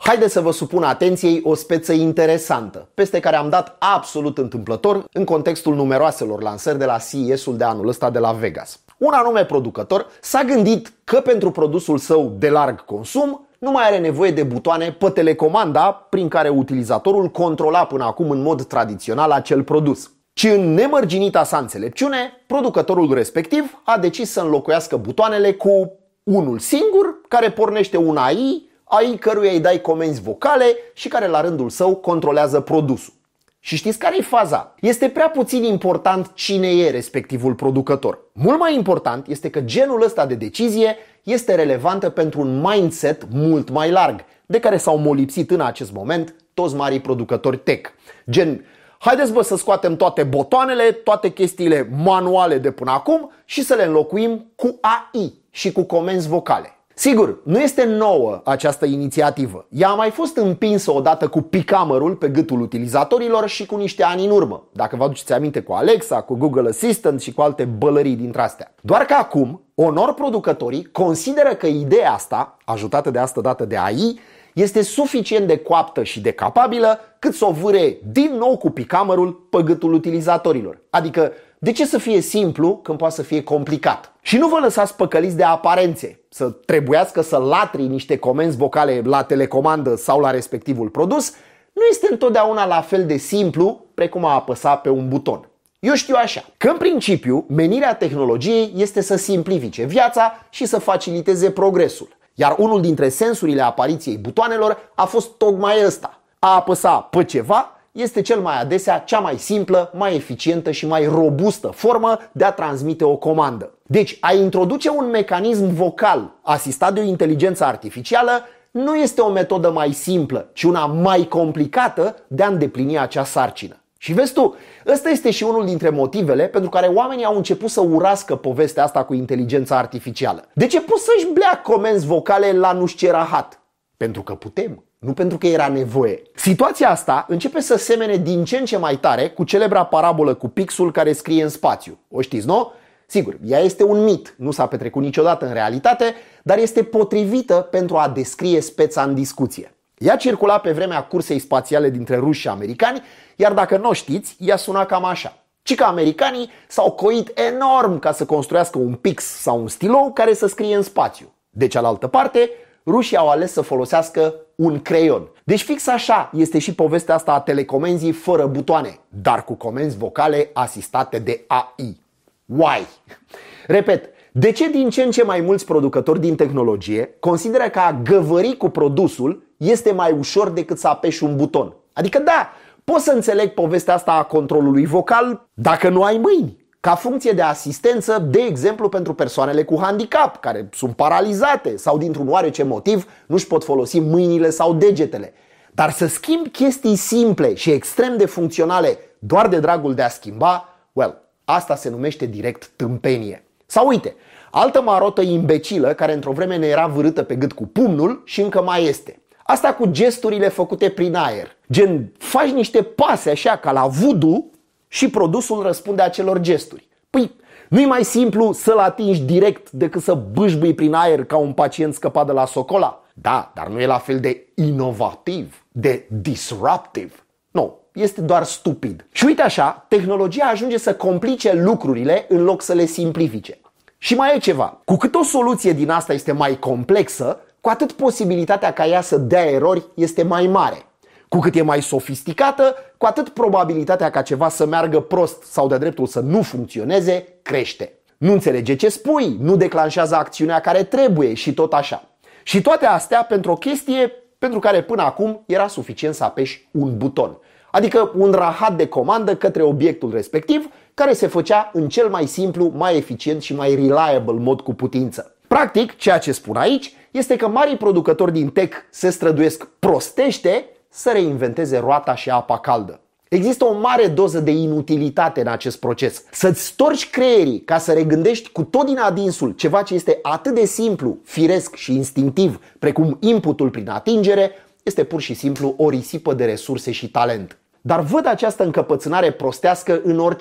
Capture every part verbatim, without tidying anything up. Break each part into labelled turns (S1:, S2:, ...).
S1: Haideți să vă supun atenției o speță interesantă, peste care am dat absolut întâmplător în contextul numeroaselor lansări de la C E S-ul de anul ăsta de la Vegas. Un anume producător s-a gândit că pentru produsul său de larg consum nu mai are nevoie de butoane pe telecomanda prin care utilizatorul controla până acum în mod tradițional acel produs, ci în nemărginita sa înțelepciune, producătorul respectiv a decis să înlocuiască butoanele cu unul singur care pornește un A I, A I căruia îi dai comenzi vocale și care la rândul său controlează produsul. Și știți care e faza? Este prea puțin important cine e respectivul producător. Mult mai important este că genul ăsta de decizie este relevantă pentru un mindset mult mai larg, de care s-au molipsit în acest moment toți marii producători tech. Gen, haideți bă să scoatem toate botoanele, toate chestiile manuale de până acum și să le înlocuim cu A I și cu comenzi vocale. Sigur, nu este nouă această inițiativă. Ea a mai fost împinsă odată cu picamărul pe gâtul utilizatorilor și cu niște ani în urmă. Dacă vă aduceți aminte, cu Alexa, cu Google Assistant și cu alte bălării dintre astea. Doar că acum, onor producătorii consideră că ideea asta, ajutată de asta dată de A I, este suficient de coaptă și de capabilă cât să o vâre din nou cu picamărul pe gâtul utilizatorilor. Adică, de ce să fie simplu când poate să fie complicat? Și nu vă lăsați păcăliți de aparențe, să trebuiască să latri niște comenzi vocale la telecomandă sau la respectivul produs, nu este întotdeauna la fel de simplu precum a apăsa pe un buton. Eu știu așa, că în principiu menirea tehnologiei este să simplifice viața și să faciliteze progresul. Iar unul dintre sensurile apariției butoanelor a fost tocmai ăsta. A apăsa pe ceva este cel mai adesea cea mai simplă, mai eficientă și mai robustă formă de a transmite o comandă. Deci, a introduce un mecanism vocal asistat de o inteligență artificială nu este o metodă mai simplă, ci una mai complicată de a îndeplini acea sarcină. Și vezi tu, ăsta este și unul dintre motivele pentru care oamenii au început să urască povestea asta cu inteligența artificială. De ce poți să-și blea comenzi vocale la nu știu ce rahat? Pentru că putem. Nu pentru că era nevoie. Situația asta începe să semene din ce în ce mai tare cu celebra parabolă cu pixul care scrie în spațiu. O știți, nu? Sigur, ea este un mit, nu s-a petrecut niciodată în realitate, dar este potrivită pentru a descrie speța în discuție. Ea circula pe vremea cursei spațiale dintre ruși și americani, iar dacă nu o știți, ea suna cam așa. Ci că americanii s-au coit enorm ca să construiască un pix sau un stilou care să scrie în spațiu. De cealaltă parte, rușii au ales să folosească un creion. Deci fix așa este și povestea asta a telecomenzii fără butoane, dar cu comenzi vocale asistate de A I. Why? Repet, de ce din ce în ce mai mulți producători din tehnologie consideră că a găvări cu produsul este mai ușor decât să apeși un buton? Adică da, pot să înțeleg povestea asta a controlului vocal dacă nu ai mâini, ca funcție de asistență, de exemplu pentru persoanele cu handicap, care sunt paralizate sau dintr-un oarece motiv nu-și pot folosi mâinile sau degetele. Dar să schimbi chestii simple și extrem de funcționale doar de dragul de a schimba, well, asta se numește direct tâmpenie. Sau uite, altă marotă imbecilă care într-o vreme ne era vârâtă pe gât cu pumnul și încă mai este. Asta cu gesturile făcute prin aer. Gen, faci niște pase așa ca la voodoo și produsul răspunde acelor gesturi. Păi, nu-i mai simplu să-l atingi direct decât să bâșbâi prin aer ca un pacient scăpat de la socola? Da, dar nu e la fel de inovativ, de disruptiv. Nu, este doar stupid. Și uite așa, tehnologia ajunge să complice lucrurile în loc să le simplifice. Și mai e ceva. Cu cât o soluție din asta este mai complexă, cu atât posibilitatea ca ea să dea erori este mai mare. Cu cât e mai sofisticată, cu atât probabilitatea ca ceva să meargă prost sau de dreptul să nu funcționeze crește. Nu înțelege ce spui, nu declanșează acțiunea care trebuie și tot așa. Și toate astea pentru o chestie pentru care până acum era suficient să apeși un buton. Adică un rahat de comandă către obiectul respectiv, care se făcea în cel mai simplu, mai eficient și mai reliable mod cu putință. Practic, ceea ce spun aici este că marii producători din tech se străduiesc prostește să reinventeze roata și apa caldă. Există o mare doză de inutilitate în acest proces. Să-ți storci creierii ca să regândești cu tot din adinsul ceva ce este atât de simplu, firesc și instinctiv, precum inputul prin atingere, este pur și simplu o risipă de resurse și talent. Dar văd această încăpățânare prostească în orice.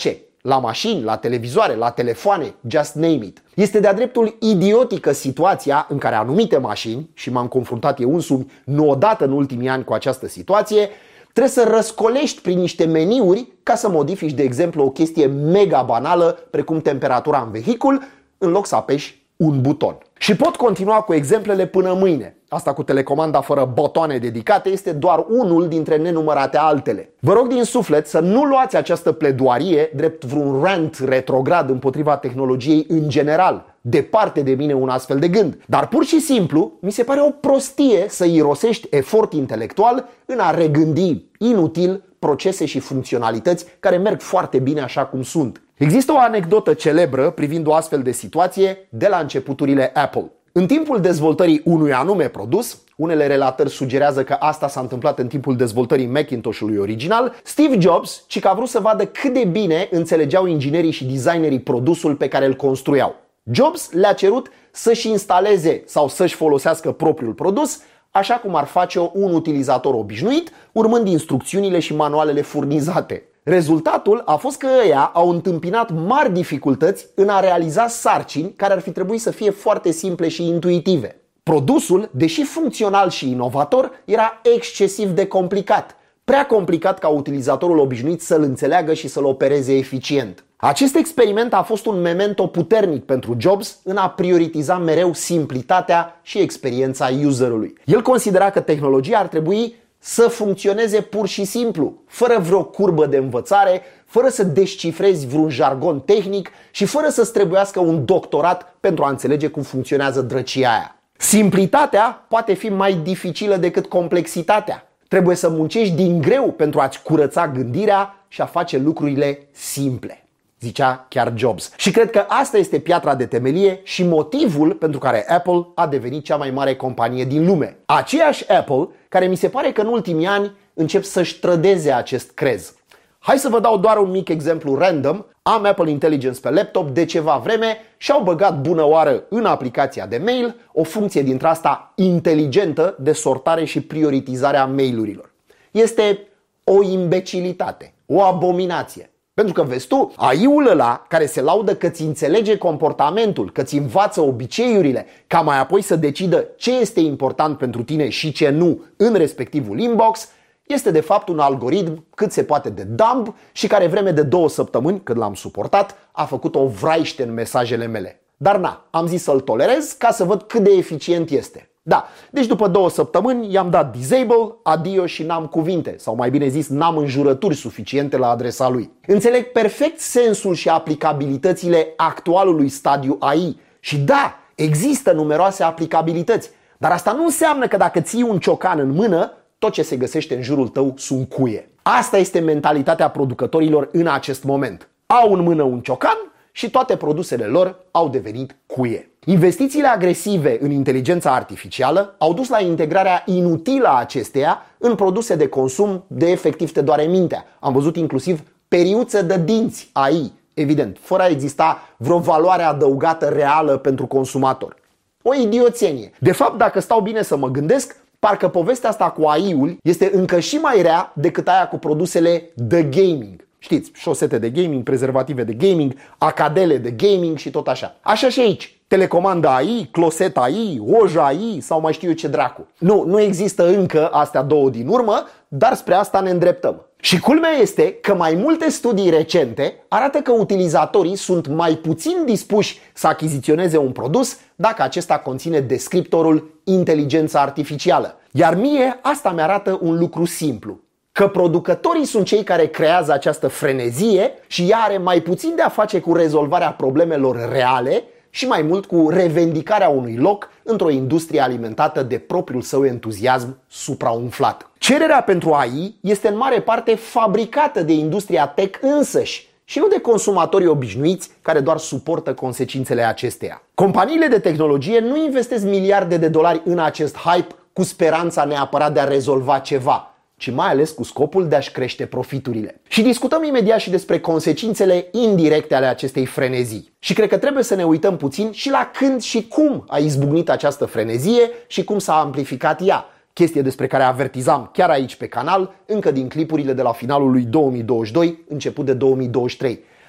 S1: la mașini, la televizoare, la telefoane, just name it. Este de-a dreptul idiotică situația în care anumite mașini, și m-am confruntat eu însumi nu odată în ultimii ani cu această situație, trebuie să răscolești prin niște meniuri ca să modifici, de exemplu, o chestie mega banală, precum temperatura în vehicul, în loc să apeși un buton. Și pot continua cu exemplele până mâine. Asta cu telecomanda fără butoane dedicate este doar unul dintre nenumărate altele. Vă rog din suflet să nu luați această pledoarie drept vreun rant retrograd împotriva tehnologiei în general. Departe de mine un astfel de gând. Dar pur și simplu mi se pare o prostie să irosești efort intelectual în a regândi inutil procese și funcționalități care merg foarte bine așa cum sunt. Există o anecdotă celebră privind o astfel de situație de la începuturile Apple. În timpul dezvoltării unui anume produs, unele relatări sugerează că asta s-a întâmplat în timpul dezvoltării Macintosh-ului original, Steve Jobs ci că a vrut să vadă cât de bine înțelegeau inginerii și designerii produsul pe care îl construiau. Jobs le-a cerut să-și instaleze sau să-și folosească propriul produs, așa cum ar face-o un utilizator obișnuit, urmând instrucțiunile și manualele furnizate. Rezultatul a fost că ăia au întâmpinat mari dificultăți în a realiza sarcini care ar fi trebuit să fie foarte simple și intuitive. Produsul, deși funcțional și inovator, era excesiv de complicat. Prea complicat ca utilizatorul obișnuit să-l înțeleagă și să-l opereze eficient. Acest experiment a fost un memento puternic pentru Jobs în a prioritiza mereu simplitatea și experiența userului. El considera că tehnologia ar trebui să funcționeze pur și simplu, fără vreo curbă de învățare, fără să descifrezi vreun jargon tehnic și fără să-ți trebuiască un doctorat pentru a înțelege cum funcționează drăcia aia. Simplitatea poate fi mai dificilă decât complexitatea. Trebuie să muncești din greu pentru a-ți curăța gândirea și a face lucrurile simple, zicea chiar Jobs. Și cred că asta este piatra de temelie și motivul pentru care Apple a devenit cea mai mare companie din lume. Aceeași Apple care mi se pare că în ultimii ani încep să-și trădeze acest crez. Hai să vă dau doar un mic exemplu random. Am Apple Intelligence pe laptop de ceva vreme și au băgat bună oară în aplicația de mail o funcție dintre asta inteligentă de sortare și prioritizare a mailurilor. Este o imbecilitate, o abominație. Pentru că, vezi tu, A I-ul ăla care se laudă că ți înțelege comportamentul, că ți învață obiceiurile, ca mai apoi să decidă ce este important pentru tine și ce nu în respectivul inbox, este de fapt un algoritm cât se poate de dumb și care vreme de două săptămâni, când l-am suportat, a făcut o vraiște în mesajele mele. Dar na, am zis să-l tolerez ca să văd cât de eficient este. Da, deci după două săptămâni i-am dat disable, adio și n-am cuvinte, sau mai bine zis n-am înjurături suficiente la adresa lui. Înțeleg perfect sensul și aplicabilitățile actualului stadiu A I și da, există numeroase aplicabilități, dar asta nu înseamnă că dacă ții un ciocan în mână, tot ce se găsește în jurul tău sunt cuie. Asta este mentalitatea producătorilor în acest moment. Au în mână un ciocan și toate produsele lor au devenit cuie. Investițiile agresive în inteligența artificială au dus la integrarea inutilă a acesteia în produse de consum de efectiv te doare mintea. Am văzut inclusiv periuțe de dinți A I, evident, fără a exista vreo valoare adăugată reală pentru consumator. O idioțenie. De fapt, dacă stau bine să mă gândesc, parcă povestea asta cu A I-ul este încă și mai rea decât aia cu produsele de gaming. Știți, șosete de gaming, prezervative de gaming, acadele de gaming și tot așa. Așa și aici. Telecomanda A I, closet A I, oj A I sau mai știu eu ce dracu. Nu, nu există încă astea două din urmă, dar spre asta ne îndreptăm. Și culmea este că mai multe studii recente arată că utilizatorii sunt mai puțin dispuși să achiziționeze un produs dacă acesta conține descriptorul inteligența artificială. Iar mie asta mi-arată un lucru simplu. Că producătorii sunt cei care creează această frenezie și ea are mai puțin de a face cu rezolvarea problemelor reale și mai mult cu revendicarea unui loc într-o industrie alimentată de propriul său entuziasm supraumflat. Cererea pentru A I este în mare parte fabricată de industria tech însăși și nu de consumatorii obișnuiți care doar suportă consecințele acesteia. Companiile de tehnologie nu investesc miliarde de dolari în acest hype cu speranța neapărat de a rezolva ceva, ci mai ales cu scopul de a-și crește profiturile. Și discutăm imediat și despre consecințele indirecte ale acestei frenezii. Și cred că trebuie să ne uităm puțin și la când și cum a izbucnit această frenezie și cum s-a amplificat ea. Chestie despre care avertizam chiar aici pe canal, încă din clipurile de la finalul lui două mii douăzeci și doi, început de două mii douăzeci și trei.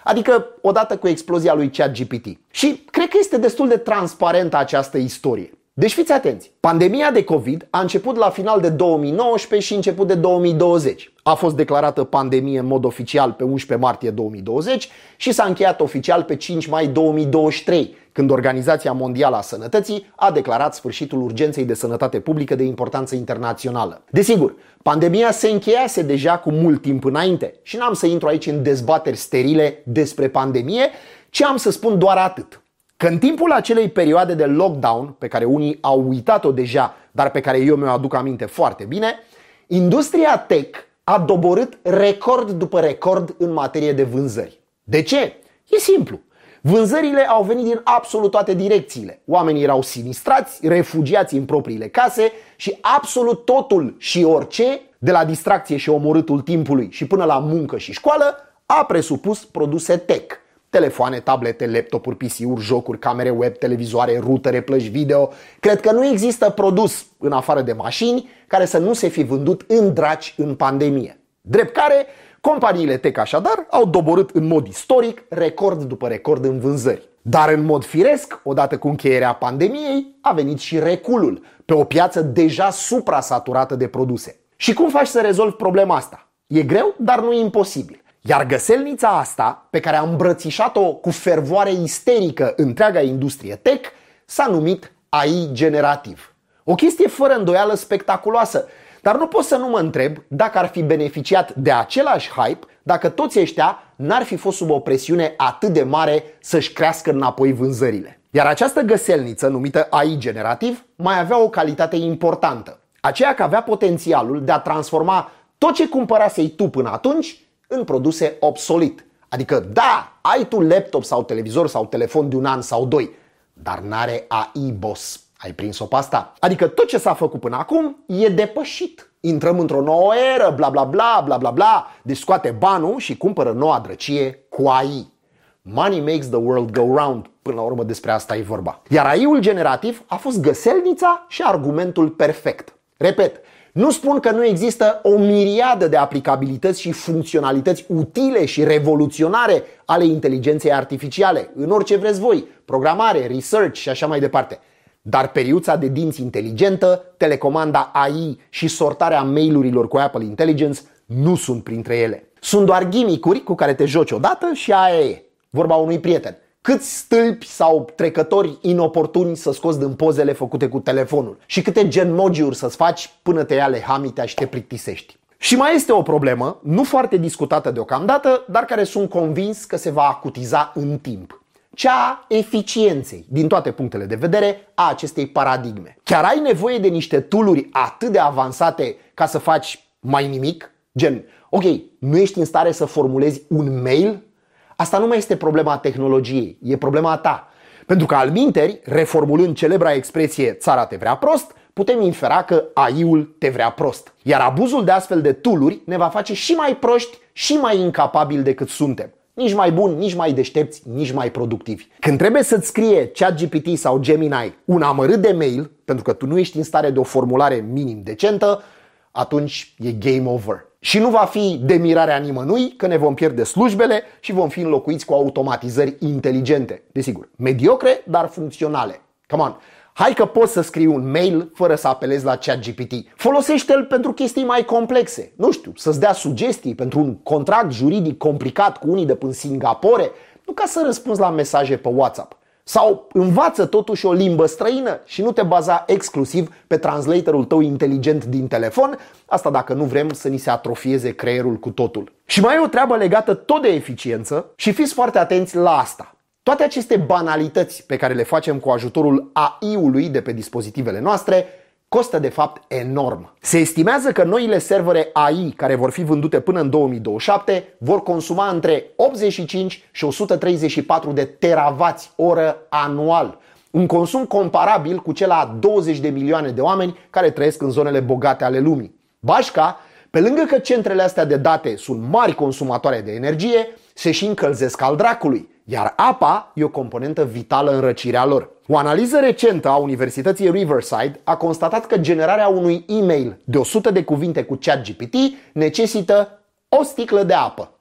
S1: adică odată cu explozia lui ChatGPT. Și cred că este destul de transparentă această istorie. Deci fiți atenți, pandemia de COVID a început la final de două mii nouăsprezece și început de două mii douăzeci. A fost declarată pandemie în mod oficial pe unsprezece martie două mii douăzeci și s-a încheiat oficial pe cinci mai două mii douăzeci și trei, când Organizația Mondială a Sănătății a declarat sfârșitul urgenței de sănătate publică de importanță internațională. Desigur, pandemia se încheiase deja cu mult timp înainte și n-am să intru aici în dezbateri sterile despre pandemie, ci am să spun doar atât. Că în timpul acelei perioade de lockdown, pe care unii au uitat-o deja, dar pe care eu mi-o aduc aminte foarte bine, industria tech a doborât record după record în materie de vânzări. De ce? E simplu. Vânzările au venit din absolut toate direcțiile. Oamenii erau sinistrați, refugiați în propriile case și absolut totul și orice, de la distracție și omorâtul timpului și până la muncă și școală, a presupus produse tech. Telefoane, tablete, laptopuri, P C-uri, jocuri, camere web, televizoare, rutere, plăci video. Cred că nu există produs, în afară de mașini, care să nu se fi vândut în draci în pandemie. Drept care, companiile tech așadar au doborât în mod istoric record după record în vânzări. Dar în mod firesc, odată cu încheierea pandemiei, a venit și reculul pe o piață deja supra-saturată de produse. Și cum faci să rezolvi problema asta? E greu, dar nu e imposibil. Iar găselnița asta, pe care a îmbrățișat-o cu fervoare isterică întreaga industrie tech, s-a numit A I generativ. O chestie fără îndoială spectaculoasă, dar nu pot să nu mă întreb dacă ar fi beneficiat de același hype dacă toți ăștia n-ar fi fost sub o presiune atât de mare să-și crească înapoi vânzările. Iar această găselniță, numită A I generativ, mai avea o calitate importantă, aceea că avea potențialul de a transforma tot ce cumpărasei tu până atunci în produse obsolit. Adică da, ai tu laptop sau televizor sau telefon de un an sau doi, dar n-are A I, boss. Ai prins-o pe asta? Adică tot ce s-a făcut până acum e depășit. Intrăm într-o nouă eră, bla bla bla, bla bla bla. Deci scoate banul și cumpără noua drăcie cu A I. Money makes the world go round. Până la urmă despre asta e vorba. Iar A I-ul generativ a fost găselnița și argumentul perfect. Repet, nu spun că nu există o miriadă de aplicabilități și funcționalități utile și revoluționare ale inteligenței artificiale, în orice vreți voi, programare, research și așa mai departe. Dar periuța de dinți inteligentă, telecomanda A I și sortarea mail-urilor cu Apple Intelligence nu sunt printre ele. Sunt doar gimmick-uri cu care te joci odată și aia e. Vorba unui prieten. Câți stâlpi sau trecători inoportuni să scoți din pozele făcute cu telefonul și câte genmoji-uri să-ți faci până te ia lehamitea și te plictisești. Și mai este o problemă, nu foarte discutată deocamdată, dar care sunt convins că se va acutiza în timp. Cea a eficienței, din toate punctele de vedere, a acestei paradigme. Chiar ai nevoie de niște tool-uri atât de avansate ca să faci mai nimic? Gen, ok, nu ești în stare să formulezi un mail? Asta nu mai este problema tehnologiei, e problema ta. Pentru că alminteri, reformulând celebra expresie țara te vrea prost, putem infera că A I-ul te vrea prost. Iar abuzul de astfel de tool-uri ne va face și mai proști și mai incapabili decât suntem. Nici mai buni, nici mai deștepți, nici mai productivi. Când trebuie să-ți scrie ChatGPT sau Gemini un amărât de mail, pentru că tu nu ești în stare de o formulare minim decentă, atunci e game over. Și nu va fi de mirarea nimănui că ne vom pierde slujbele și vom fi înlocuiți cu automatizări inteligente. Desigur, mediocre, dar funcționale. Come on! Hai că poți să scrii un mail fără să apelezi la ChatGPT. Folosește-l pentru chestii mai complexe. Nu știu, să-ți dea sugestii pentru un contract juridic complicat cu unii de până Singapore, nu ca să răspunzi la mesaje pe WhatsApp. Sau învață totuși o limbă străină și nu te baza exclusiv pe translatorul tău inteligent din telefon, asta dacă nu vrem să ni se atrofieze creierul cu totul. Și mai e o treabă legată tot de eficiență și fiți foarte atenți la asta. Toate aceste banalități pe care le facem cu ajutorul A I-ului de pe dispozitivele noastre costă de fapt enorm. Se estimează că noile servere A I care vor fi vândute până în două mii douăzeci și șapte vor consuma între optzeci și cinci și o sută treizeci și patru de teravați oră anual. Un consum comparabil cu cel a douăzeci de milioane de oameni care trăiesc în zonele bogate ale lumii. Bașca, pe lângă că centrele astea de date sunt mari consumatoare de energie, se și încălzesc al dracului, iar apa e o componentă vitală în răcirea lor. O analiză recentă a Universității Riverside a constatat că generarea unui e-mail de o sută de cuvinte cu ChatGPT necesită o sticlă de apă.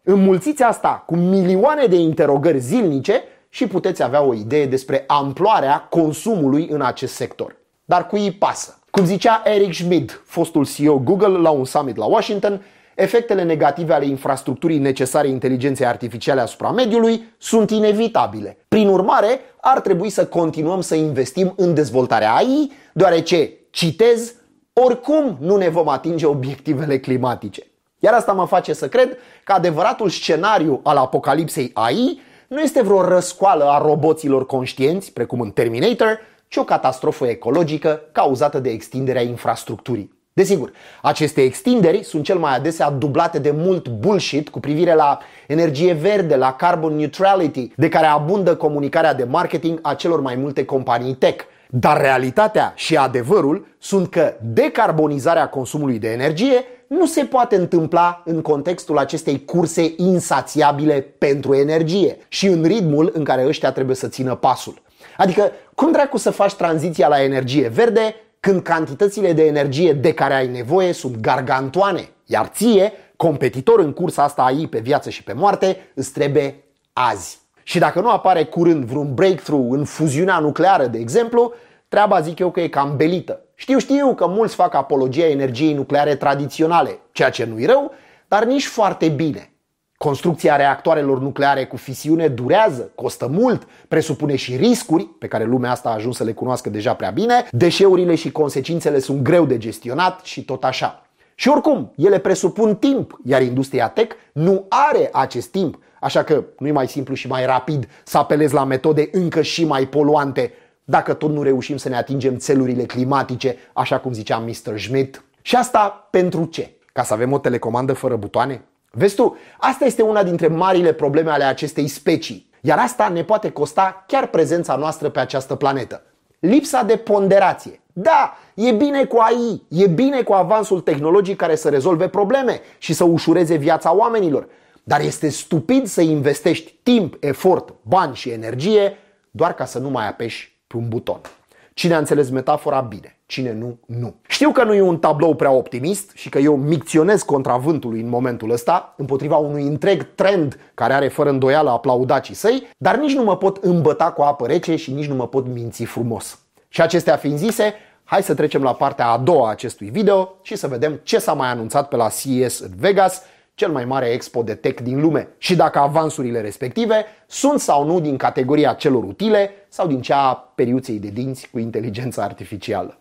S1: Înmulțiți asta cu milioane de interogări zilnice și puteți avea o idee despre amploarea consumului în acest sector. Dar cui îi pasă? Cum zicea Eric Schmidt, fostul C E O Google, la un summit la Washington, efectele negative ale infrastructurii necesare inteligenței artificiale asupra mediului sunt inevitabile. Prin urmare, ar trebui să continuăm să investim în dezvoltarea A I, deoarece, citez, oricum nu ne vom atinge obiectivele climatice. Iar asta mă face să cred că adevăratul scenariu al apocalipsei A I nu este vreo răscoală a roboților conștienți, precum în Terminator, ci o catastrofă ecologică cauzată de extinderea infrastructurii. Desigur, aceste extinderi sunt cel mai adesea dublate de mult bullshit cu privire la energie verde, la carbon neutrality, de care abundă comunicarea de marketing a celor mai multe companii tech. Dar realitatea și adevărul sunt că decarbonizarea consumului de energie nu se poate întâmpla în contextul acestei curse insațiabile pentru energie și în ritmul în care ăștia trebuie să țină pasul. Adică, cum dracu să faci tranziția la energie verde când cantitățile de energie de care ai nevoie sunt gargantoane, iar ție, competitor în cursa asta A I pe viață și pe moarte, îți trebuie azi. Și dacă nu apare curând vreun breakthrough în fuziunea nucleară, de exemplu, treaba zic eu că e cam belită. Știu, știu că mulți fac apologia energiei nucleare tradiționale, ceea ce nu-i rău, dar nici foarte bine. Construcția reactoarelor nucleare cu fisiune durează, costă mult, presupune și riscuri, pe care lumea asta a ajuns să le cunoască deja prea bine, deșeurile și consecințele sunt greu de gestionat și tot așa. Și oricum, ele presupun timp, iar industria tech nu are acest timp, așa că nu e mai simplu și mai rapid să apelezi la metode încă și mai poluante, dacă tot nu reușim să ne atingem țelurile climatice, așa cum zicea mister Schmidt. Și asta pentru ce? Ca să avem o telecomandă fără butoane? Vezi tu, asta este una dintre marile probleme ale acestei specii, iar asta ne poate costa chiar prezența noastră pe această planetă. Lipsa de ponderație. Da, e bine cu A I, e bine cu avansul tehnologic care să rezolve probleme și să ușureze viața oamenilor, dar este stupid să investești timp, efort, bani și energie doar ca să nu mai apeși pe un buton. Cine a înțeles metafora, bine. Cine nu, nu. Știu că nu e un tablou prea optimist și că eu micționez contra vântului în momentul ăsta, împotriva unui întreg trend care are fără îndoială aplaudacii săi, dar nici nu mă pot îmbăta cu apă rece și nici nu mă pot minți frumos. Și acestea fiind zise, hai să trecem la partea a doua a acestui video și să vedem ce s-a mai anunțat pe la C E S în Vegas, cel mai mare expo de tech din lume, și dacă avansurile respective sunt sau nu din categoria celor utile sau din cea a periuței de dinți cu inteligența artificială.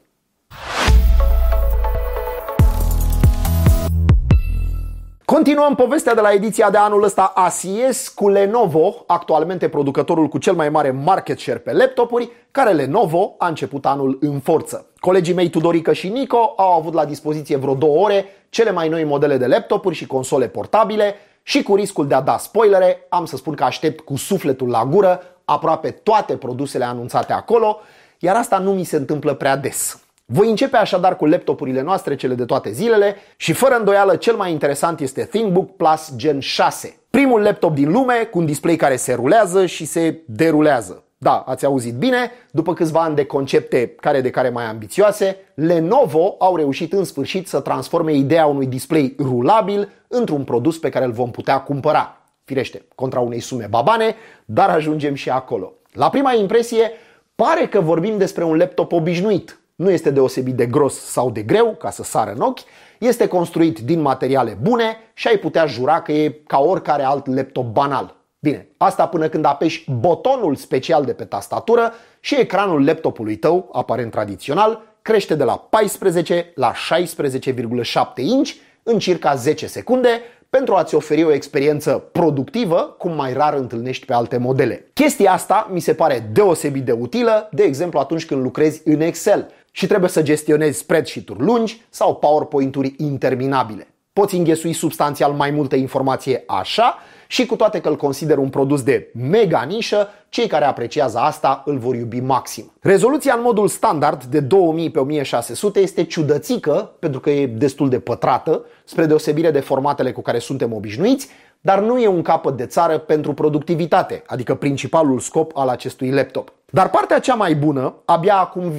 S1: Continuăm povestea de la ediția de anul ăsta a C E S cu Lenovo, actualmente producătorul cu cel mai mare market share pe laptopuri, care Lenovo a început anul în forță. Colegii mei Tudorică și Nico au avut la dispoziție vreo două ore cele mai noi modele de laptopuri și console portabile și, cu riscul de a da spoilere, am să spun că aștept cu sufletul la gură aproape toate produsele anunțate acolo, iar asta nu mi se întâmplă prea des. Voi începe așadar cu laptopurile noastre, cele de toate zilele, și fără îndoială cel mai interesant este ThinkBook Plus Gen șase. Primul laptop din lume cu un display care se rulează și se derulează. Da, ați auzit bine, după câțiva ani de concepte care de care mai ambițioase, Lenovo au reușit în sfârșit să transforme ideea unui display rulabil într-un produs pe care îl vom putea cumpăra. Firește, contra unei sume babane, dar ajungem și acolo. La prima impresie, pare că vorbim despre un laptop obișnuit. Nu este deosebit de gros sau de greu ca să sară în ochi, este construit din materiale bune și ai putea jura că e ca oricare alt laptop banal. Bine, asta până când apeși butonul special de pe tastatură și ecranul laptopului tău, aparent tradițional, crește de la paisprezece la șaisprezece virgulă șapte inch în circa zece secunde pentru a-ți oferi o experiență productivă, cum mai rar întâlnești pe alte modele. Chestia asta mi se pare deosebit de utilă, de exemplu atunci când lucrezi în Excel și trebuie să gestionezi spreadsheet-uri lungi sau PowerPoint-uri interminabile. Poți înghesui substanțial mai multă informație așa și, cu toate că îl consider un produs de mega nișă, cei care apreciază asta îl vor iubi maxim. Rezoluția în modul standard de două mii pe o mie șase sute este ciudățică pentru că e destul de pătrată, spre deosebire de formatele cu care suntem obișnuiți, dar nu e un capăt de țară pentru productivitate, adică principalul scop al acestui laptop. Dar partea cea mai bună abia acum vine.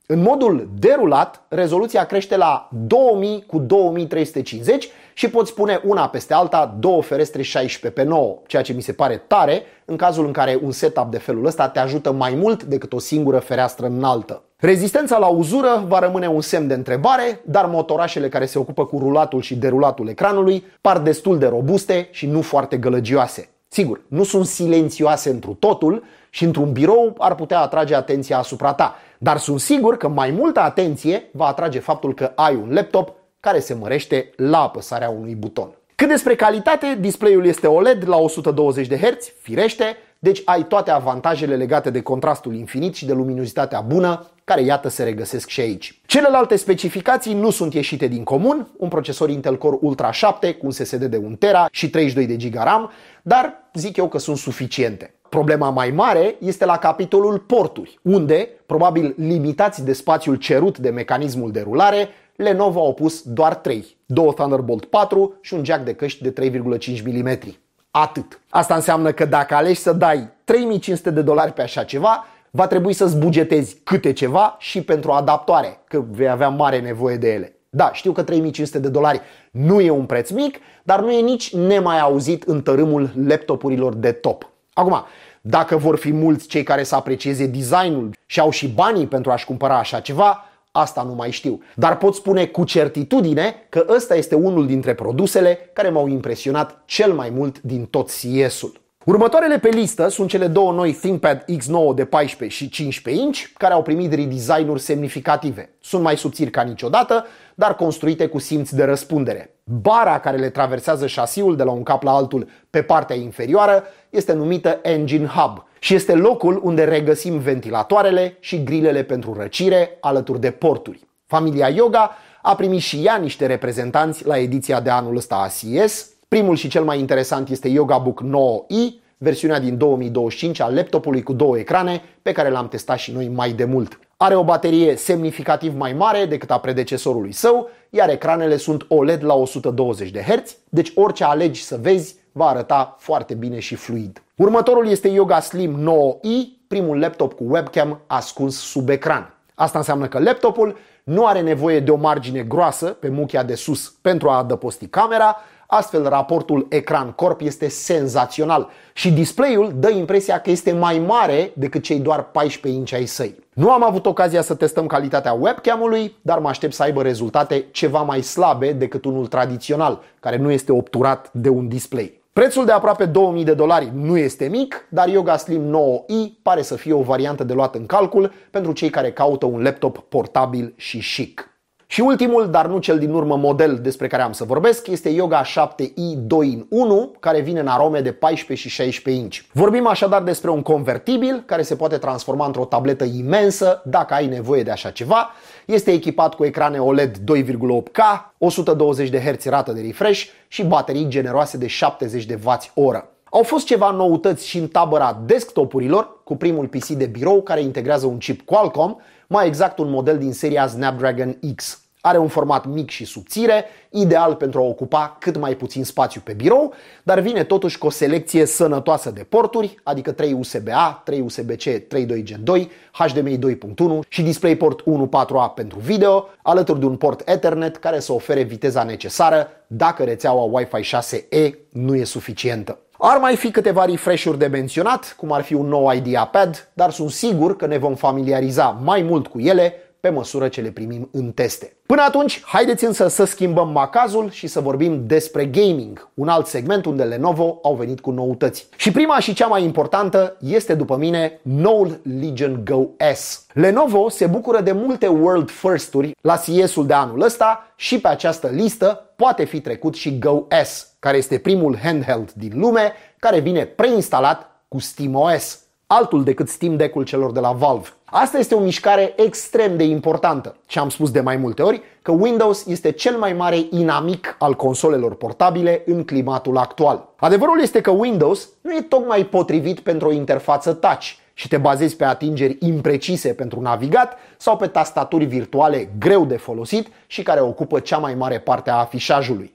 S1: În modul derulat, rezoluția crește la două mii cu două mii trei sute cincizeci și poți pune una peste alta două ferestre șaisprezece pe nouă, ceea ce mi se pare tare în cazul în care un setup de felul ăsta te ajută mai mult decât o singură fereastră înaltă. Rezistența la uzură va rămâne un semn de întrebare, dar motorașele care se ocupă cu rulatul și derulatul ecranului par destul de robuste și nu foarte gălăgioase. Sigur, nu sunt silențioase întru totul și într-un birou ar putea atrage atenția asupra ta, dar sunt sigur că mai multă atenție va atrage faptul că ai un laptop care se mărește la apăsarea unui buton. Cât despre calitate, display-ul este O L E D la o sută douăzeci de herți, firește, deci ai toate avantajele legate de contrastul infinit și de luminozitatea bună, care iată se regăsesc și aici. Celelalte specificații nu sunt ieșite din comun, un procesor Intel Core Ultra șapte cu un S S D de unu tera și treizeci și doi de giga RAM, dar zic eu că sunt suficiente. Problema mai mare este la capitolul porturi, unde, probabil limitați de spațiul cerut de mecanismul de rulare, Lenovo au pus doar trei, două Thunderbolt patru și un jack de căști de trei virgulă cinci milimetri. Atât. Asta înseamnă că dacă alegi să dai trei mii cinci sute de dolari pe așa ceva, va trebui să-ți bugetezi câte ceva și pentru adaptoare, că vei avea mare nevoie de ele. Da, știu că trei mii cinci sute de dolari nu e un preț mic, dar nu e nici nemai auzit în tărâmul laptopurilor de top. Acum, dacă vor fi mulți cei care să aprecieze designul și au și banii pentru a-și cumpăra așa ceva, asta nu mai știu. Dar pot spune cu certitudine că ăsta este unul dintre produsele care m-au impresionat cel mai mult din tot C E S-ul. Următoarele pe listă sunt cele două noi ThinkPad X nouă de paisprezece și cincisprezece inch, care au primit redesign-uri semnificative. Sunt mai subțiri ca niciodată, dar construite cu simț de răspundere. Bara care le traversează șasiul de la un cap la altul pe partea inferioară este numită Engine Hub și este locul unde regăsim ventilatoarele și grilele pentru răcire alături de porturi. Familia Yoga a primit și ea niște reprezentanți la ediția de anul ăsta a C E S. Primul și cel mai interesant este YogaBook nouă i, versiunea din două mii douăzeci și cinci a laptopului cu două ecrane, pe care l-am testat și noi mai de mult. Are o baterie semnificativ mai mare decât a predecesorului său, iar ecranele sunt O L E D la o sută douăzeci de herți, deci orice alegi să vezi va arăta foarte bine și fluid. Următorul este Yoga Slim nouă i, primul laptop cu webcam ascuns sub ecran. Asta înseamnă că laptopul nu are nevoie de o margine groasă pe muchia de sus pentru a adăposti camera, astfel raportul ecran-corp este senzațional și display-ul dă impresia că este mai mare decât cei doar paisprezece inch ai săi. Nu am avut ocazia să testăm calitatea webcam-ului, dar mă aștept să aibă rezultate ceva mai slabe decât unul tradițional, care nu este obturat de un display. Prețul de aproape două mii de dolari nu este mic, dar Yoga Slim nouă i pare să fie o variantă de luat în calcul pentru cei care caută un laptop portabil și chic. Și ultimul, dar nu cel din urmă model despre care am să vorbesc, este Yoga șapte i doi în unu, care vine în arome de paisprezece și șaisprezece inch. Vorbim așadar despre un convertibil care se poate transforma într-o tabletă imensă dacă ai nevoie de așa ceva. Este echipat cu ecrane O L E D doi virgulă opt K, o sută douăzeci de herți rată de refresh și baterii generoase de șaptezeci de wați oră. Au fost ceva noutăți și în tabăra desktopurilor, cu primul P C de birou care integrează un chip Qualcomm, mai exact un model din seria Snapdragon X. Are un format mic și subțire, ideal pentru a ocupa cât mai puțin spațiu pe birou, dar vine totuși cu o selecție sănătoasă de porturi, adică trei U S B A, trei U S B C trei punct doi Gen doi, H D M I doi punct unu și DisplayPort unu punct patru A pentru video, alături de un port Ethernet care să ofere viteza necesară dacă rețeaua Wi-Fi șase E nu e suficientă. Ar mai fi câteva refresh-uri de menționat, cum ar fi un nou I D A-pad, dar sunt sigur că ne vom familiariza mai mult cu ele pe măsură ce le primim în teste. Până atunci, haideți însă să schimbăm macazul și să vorbim despre gaming, un alt segment unde Lenovo au venit cu noutăți. Și prima și cea mai importantă este, după mine, noul Legion Go S. Lenovo se bucură de multe world first-uri la C E S-ul de anul ăsta și pe această listă poate fi trecut și Go S, care este primul handheld din lume care vine preinstalat cu SteamOS, altul decât Steam Deck-ul celor de la Valve. Asta este o mișcare extrem de importantă și am spus de mai multe ori că Windows este cel mai mare inamic al consolelor portabile în climatul actual. Adevărul este că Windows nu e tocmai potrivit pentru o interfață touch și te bazezi pe atingeri imprecise pentru navigat sau pe tastaturi virtuale greu de folosit și care ocupă cea mai mare parte a afișajului.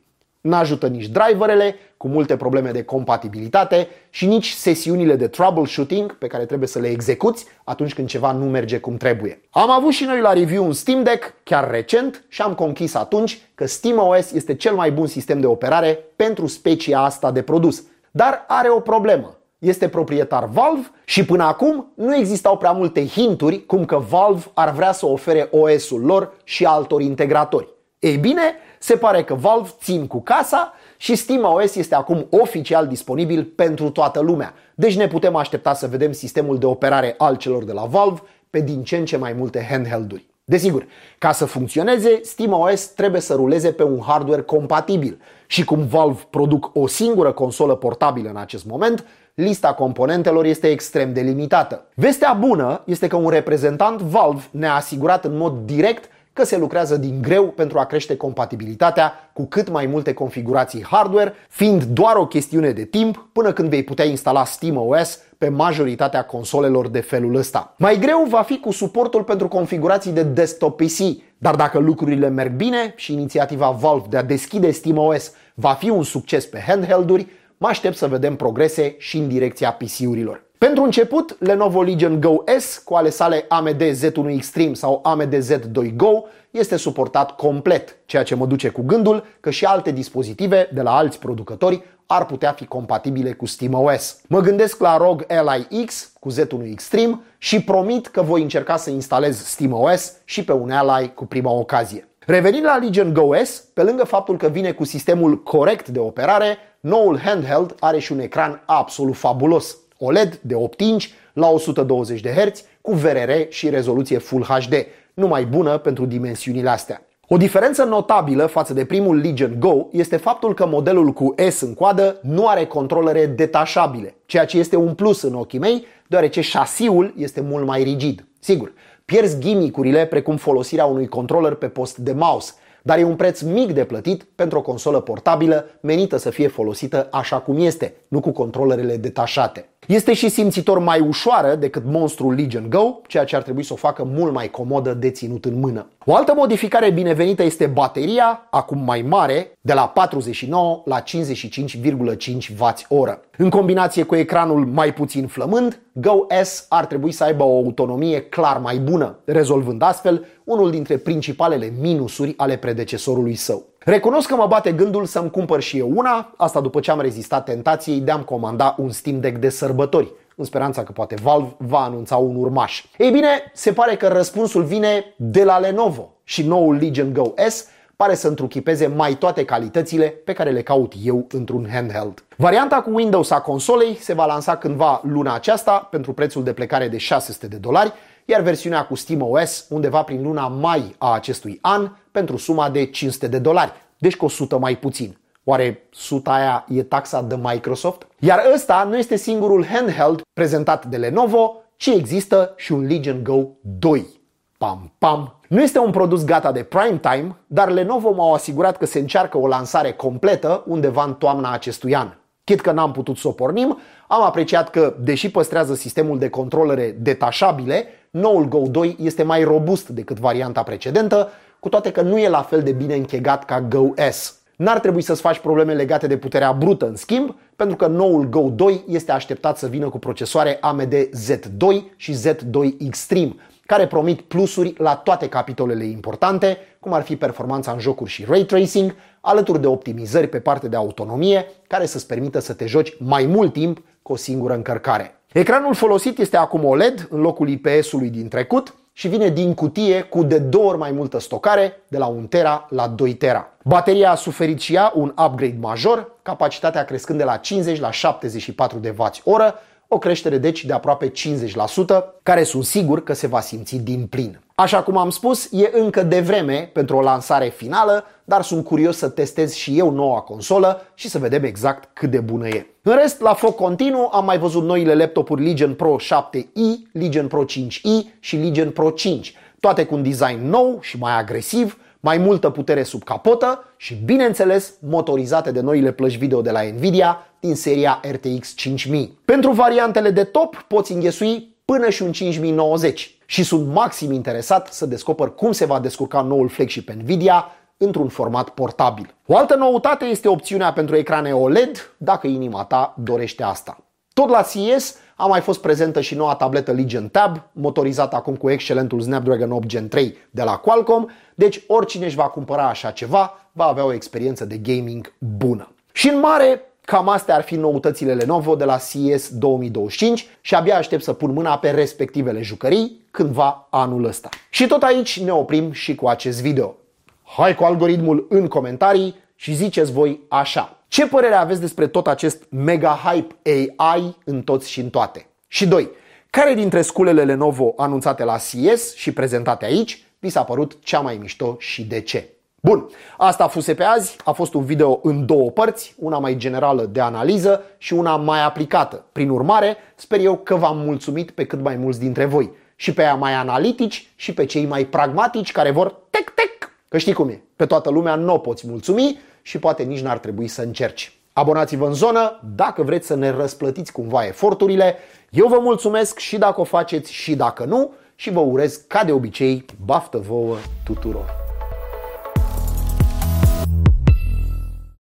S1: N-ajută nici driverele, cu multe probleme de compatibilitate, și nici sesiunile de troubleshooting pe care trebuie să le execuți atunci când ceva nu merge cum trebuie. Am avut și noi la review un Steam Deck chiar recent și am conchis atunci că SteamOS este cel mai bun sistem de operare pentru specia asta de produs. Dar are o problemă. Este proprietar Valve și până acum nu existau prea multe hinturi cum că Valve ar vrea să ofere O S-ul lor și altor integratori. Ei bine, se pare că Valve țin cu casa și SteamOS este acum oficial disponibil pentru toată lumea. Deci ne putem aștepta să vedem sistemul de operare al celor de la Valve pe din ce în ce mai multe handheld-uri. Desigur, ca să funcționeze, SteamOS trebuie să ruleze pe un hardware compatibil și cum Valve produc o singură consolă portabilă în acest moment, lista componentelor este extrem de limitată. Vestea bună este că un reprezentant Valve ne-a asigurat în mod direct că se lucrează din greu pentru a crește compatibilitatea cu cât mai multe configurații hardware, fiind doar o chestiune de timp până când vei putea instala SteamOS pe majoritatea consolelor de felul ăsta. Mai greu va fi cu suportul pentru configurații de desktop P C, dar dacă lucrurile merg bine și inițiativa Valve de a deschide SteamOS va fi un succes pe handheld-uri, mă aștept să vedem progrese și în direcția P C-urilor. Pentru început, Lenovo Legion Go S cu ale sale A M D Z unu Extreme sau A M D Z doi Go este suportat complet, ceea ce mă duce cu gândul că și alte dispozitive de la alți producători ar putea fi compatibile cu SteamOS. Mă gândesc la R O G Ally X cu Z unu Extreme și promit că voi încerca să instalez SteamOS și pe un Ally cu prima ocazie. Revenind la Legion Go S, pe lângă faptul că vine cu sistemul corect de operare, noul handheld are și un ecran absolut fabulos. O L E D de opt inci la o sută douăzeci de herți cu V R R și rezoluție Full H D, numai bună pentru dimensiunile astea. O diferență notabilă față de primul Legion Go este faptul că modelul cu S în coadă nu are controlere detașabile, ceea ce este un plus în ochii mei, deoarece șasiul este mult mai rigid. Sigur, pierzi gimmick-urile precum folosirea unui controller pe post de mouse, dar e un preț mic de plătit pentru o consolă portabilă menită să fie folosită așa cum este, nu cu controlerele detașate. Este și simțitor mai ușoară decât monstrul Legion Go, ceea ce ar trebui să o facă mult mai comodă de ținut în mână. O altă modificare binevenită este bateria, acum mai mare, de la patruzeci și nouă la cincizeci și cinci virgulă cinci watt-oră. În combinație cu ecranul mai puțin flămând, Go S ar trebui să aibă o autonomie clar mai bună, rezolvând astfel unul dintre principalele minusuri ale predecesorului său. Recunosc că mă bate gândul să-mi cumpăr și eu una, asta după ce am rezistat tentației de a-mi comanda un Steam Deck de sărbători, în speranța că poate Valve va anunța un urmaș. Ei bine, se pare că răspunsul vine de la Lenovo și noul Legion Go S pare să întruchipeze mai toate calitățile pe care le caut eu într-un handheld. Varianta cu Windows a consolei se va lansa cândva luna aceasta pentru prețul de plecare de șase sute de dolari, iar versiunea cu SteamOS undeva prin luna mai a acestui an pentru suma de cinci sute de dolari, deci cu o sută mai puțin. Oare suta aia e taxa de Microsoft? Iar ăsta nu este singurul handheld prezentat de Lenovo, ci există și un Legion Go doi. Pam, pam! Nu este un produs gata de prime time, dar Lenovo m-au asigurat că se încearcă o lansare completă undeva în toamna acestui an. Chit că n-am putut să o pornim, am apreciat că, deși păstrează sistemul de controlere detașabile, noul Go doi este mai robust decât varianta precedentă, cu toate că nu e la fel de bine închegat ca Go S. N-ar trebui să-ți faci probleme legate de puterea brută, în schimb, pentru că noul Go doi este așteptat să vină cu procesoare A M D Z doi și Z doi Extreme, care promit plusuri la toate capitolele importante, cum ar fi performanța în jocuri și ray tracing, alături de optimizări pe partea de autonomie, care să-ți permită să te joci mai mult timp cu o singură încărcare. Ecranul folosit este acum O L E D în locul I P S-ului din trecut și vine din cutie cu de două ori mai multă stocare, de la un tera la doi tera. Bateria a suferit și ea un upgrade major, capacitatea crescând de la cincizeci la șaptezeci și patru de watt-oră, o creștere deci de aproape cincizeci la sută, care sunt sigur că se va simți din plin. Așa cum am spus, e încă devreme pentru o lansare finală, dar sunt curios să testez și eu noua consolă și să vedem exact cât de bună e. În rest, la foc continuu am mai văzut noile laptopuri Legion Pro șapte i, Legion Pro cinci i și Legion Pro cinci, toate cu un design nou și mai agresiv, mai multă putere sub capotă și, bineînțeles, motorizate de noile plăci video de la Nvidia din seria R T X cinci mii. Pentru variantele de top poți înghesui până și un cinci mii nouăzeci și sunt maxim interesat să descoper cum se va descurca noul flagship Nvidia într-un format portabil. O altă noutate este opțiunea pentru ecrane O L E D, dacă inima ta dorește asta. Tot la C E S a mai fost prezentă și noua tabletă Legion Tab, motorizată acum cu excelentul Snapdragon opt Gen trei de la Qualcomm, deci oricine își va cumpăra așa ceva va avea o experiență de gaming bună. Și în mare, cam astea ar fi noutățile Lenovo de la C E S două mii douăzeci și cinci și abia aștept să pun mâna pe respectivele jucării cândva anul ăsta. Și tot aici ne oprim și cu acest video. Hai cu algoritmul în comentarii și ziceți voi așa: ce părere aveți despre tot acest mega hype A I în toți și în toate? Și doi. Care dintre sculele Lenovo anunțate la C E S și prezentate aici vi s-a părut cea mai mișto și de ce? Bun, asta a fost pe azi, a fost un video în două părți, una mai generală de analiză și una mai aplicată. Prin urmare, sper eu că v-am mulțumit pe cât mai mulți dintre voi. Și pe aia mai analitici și pe cei mai pragmatici care vor tec-tec. Că știi cum e, pe toată lumea nu o poți mulțumi și poate nici n-ar trebui să încerci. Abonați-vă în zonă dacă vreți să ne răsplătiți cumva eforturile. Eu vă mulțumesc și dacă o faceți și dacă nu și vă urez ca de obicei baftă vouă tuturor.